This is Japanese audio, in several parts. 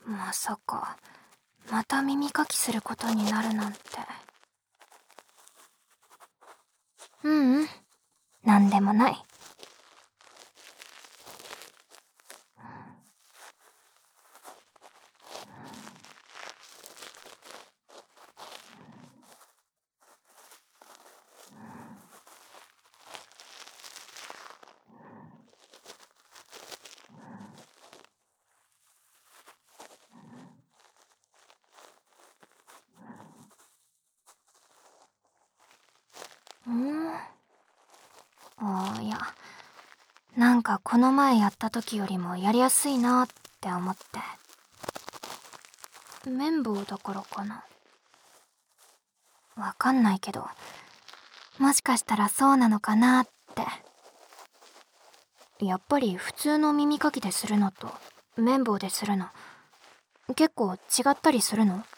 まさかまた耳かきすることになるなんて。なんでもない。いや、なんかこの前やった時よりもやりやすいなって思って。綿棒だからかな。わかんないけど、もしかしたらそうなのかなって。やっぱり普通の耳かきでするのと綿棒でするの結構違ったりするの？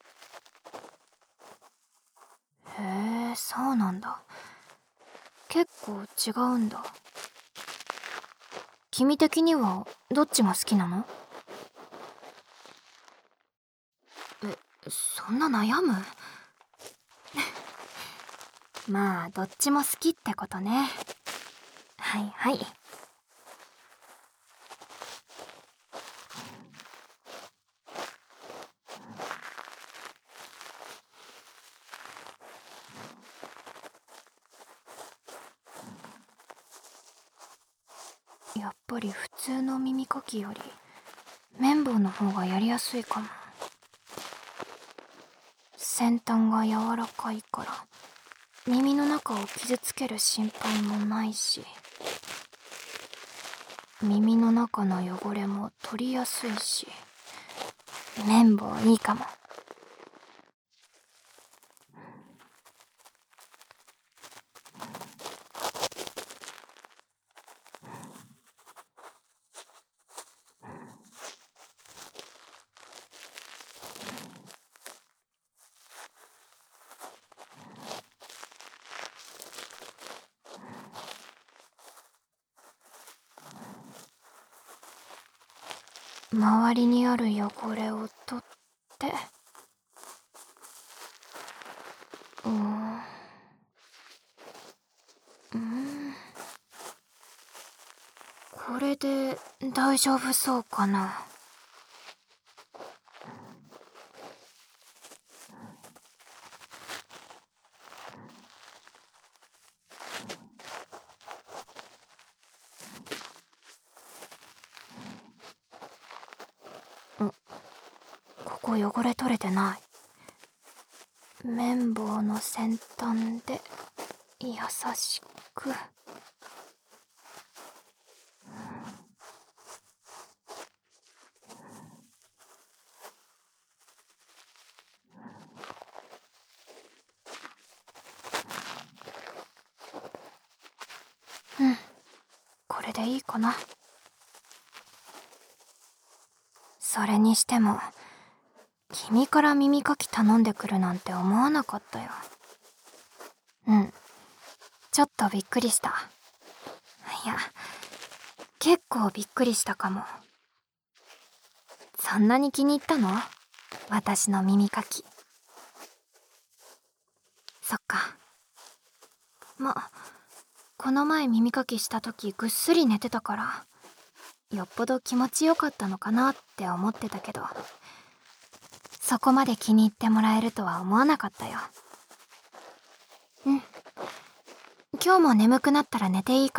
へえ、そうなんだ。結構違うんだ。君的にはどっちが好きなの？そんな悩む？まあどっちも好きってことね。はいはい。やっぱり普通の耳かきより綿棒の方がやりやすいかも。先端が柔らかいから耳の中を傷つける心配もないし、耳の中の汚れも取りやすいし、綿棒いいかも。周りにある汚れを取ってこれで大丈夫そうかな。ここ汚れ取れてない。綿棒の先端で優しく。これでいいかな。それにしても君から耳かき頼んでくるなんて思わなかったよ。ちょっとびっくりした。いや、結構びっくりしたかも。そんなに気に入ったの？私の耳かき。そっか。この前耳かきした時ぐっすり寝てたからよっぽど気持ちよかったのかなって思ってたけど、そこまで気に入ってもらえるとは思わなかったよ。今日も眠くなったら寝ていいから。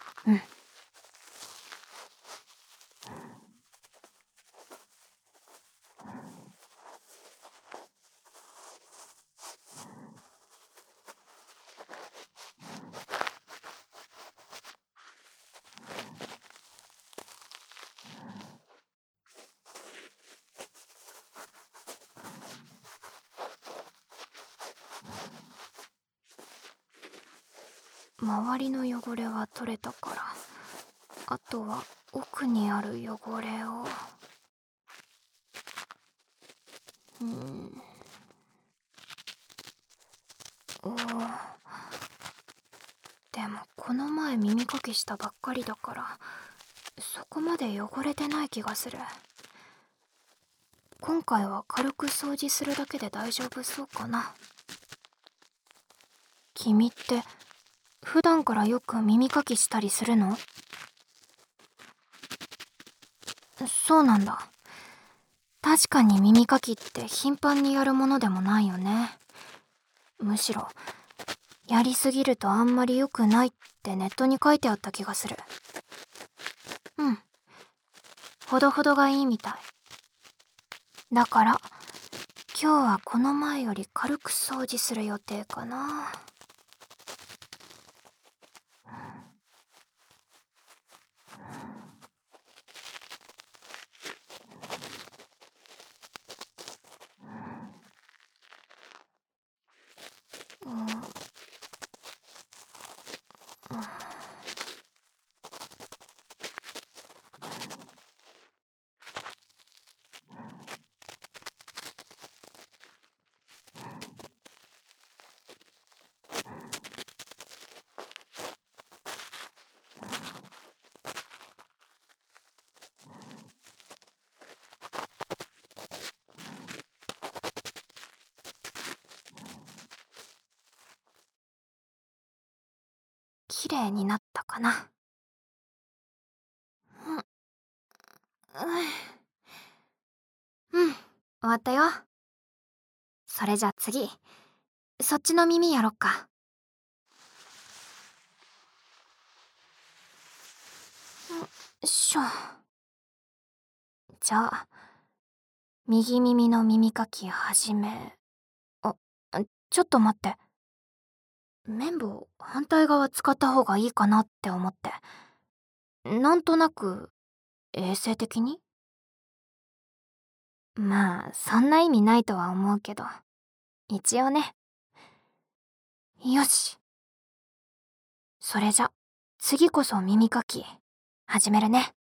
周りの汚れは取れたから、あとは奥にある汚れを。でもこの前耳かきしたばっかりだからそこまで汚れてない気がする。 今回は軽く掃除するだけで大丈夫そうかな。君って普段からよく耳かきしたりするの？そうなんだ。確かに耳かきって頻繁にやるものでもないよね。むしろやりすぎるとあんまり良くないってネットに書いてあった気がする。うん、ほどほどがいいみたい。だから今日はこの前より軽く掃除する予定かな。うん、綺麗になったかな。うん、うん、終わったよ。それじゃ次、そっちの耳やろっか。よいしょ。じゃあ右耳の耳かき始め。あ、ちょっと待って。綿棒反対側使った方がいいかなって思って。なんとなく衛生的に。まあそんな意味ないとは思うけど、一応ね。よし。それじゃ次こそ耳かき始めるね。